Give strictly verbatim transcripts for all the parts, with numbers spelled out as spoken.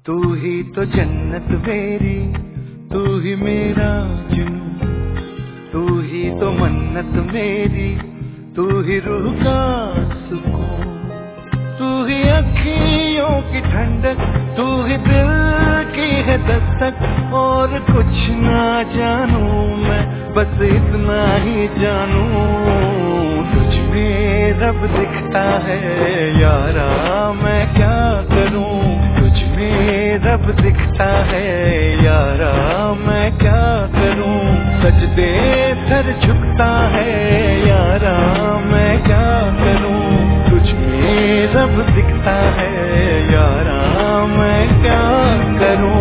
तू ही तो जन्नत मेरी, तू ही मेरा जुनून, तू ही तो मन्नत मेरी, तू ही रूह का सुकून, तू ही अखियों की ठंडक, तू ही दिल की है दस्तक। और कुछ ना जानू मैं, बस इतना ही जानू, तुझ में रब दिखता है यारा, मैं क्या करूं। तुझ में रब दिखता है यारा, मैं क्या करूं। सजदे सर झुकता है यारा, मैं क्या करूं। तुझ में रब दिखता है यारा, मैं क्या करूं।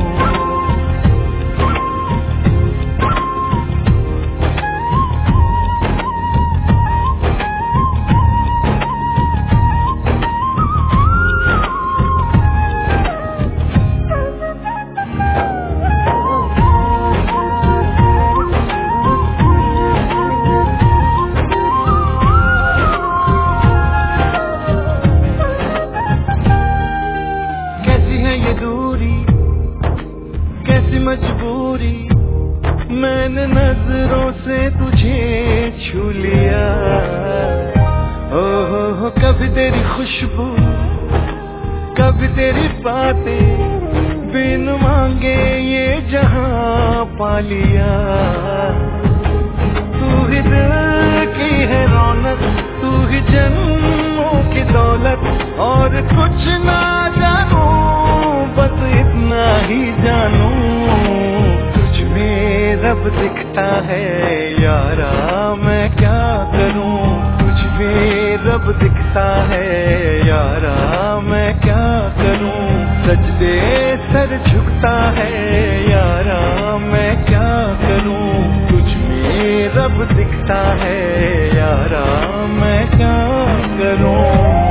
कैसी मजबूरी, मैंने नजरों से तुझे छू लिया। ओ हो हो कभी तेरी खुशबू, कभी तेरी बातें, बिन मांगे ये जहां पा लिया। तू ही दिल की है रौनक, तू ही जन्मों की दौलत। और कुछ ना जानू, बस इतना ही जानू, तुझ में रब दिखता है यारा, मैं क्या करूं। तुझ में रब दिखता है यारा, मैं क्या करूं। सजदे सर झुकता है यारा, मैं क्या करूं। तुझ में रब दिखता है यारा, मैं क्या करूं।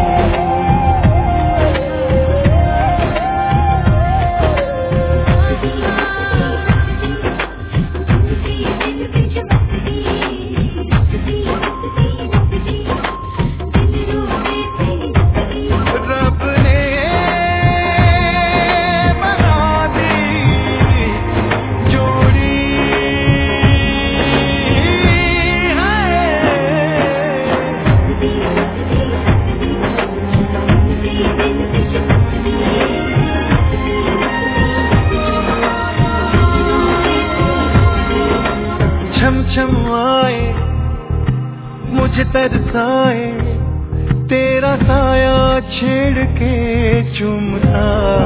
छम छम आए मुझे तरसाए, तेरा साया छेड़ के चूमता।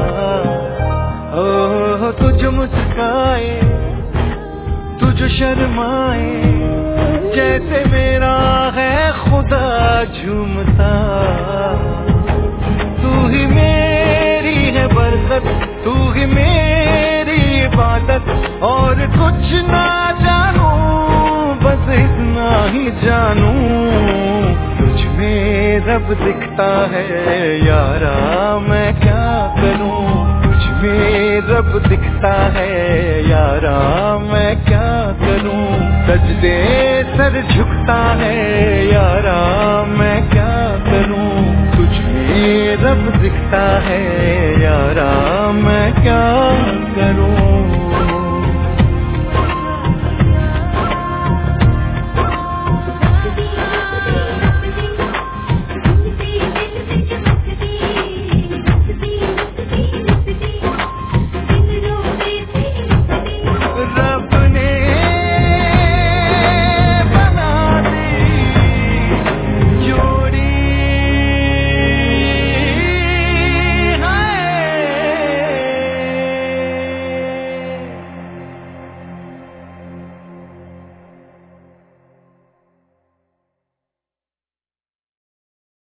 ओह तुझ मुस्काए, तुझ शर्माए, जैसे मेरा है खुदा झूमता। तू ही मेरी है बरकत, तू ही मेरी इबादत। और कुछ ना जानू, बस इतना ही जानू, तुझ में रब दिखता है यारा, मैं क्या करूं। तुझ में रब दिखता है यारा, मैं क्या करूं। सजदे सर झुकता है यारा, मैं क्या करूं। तुझ में रब दिखता है यारा, मैं क्या करूं।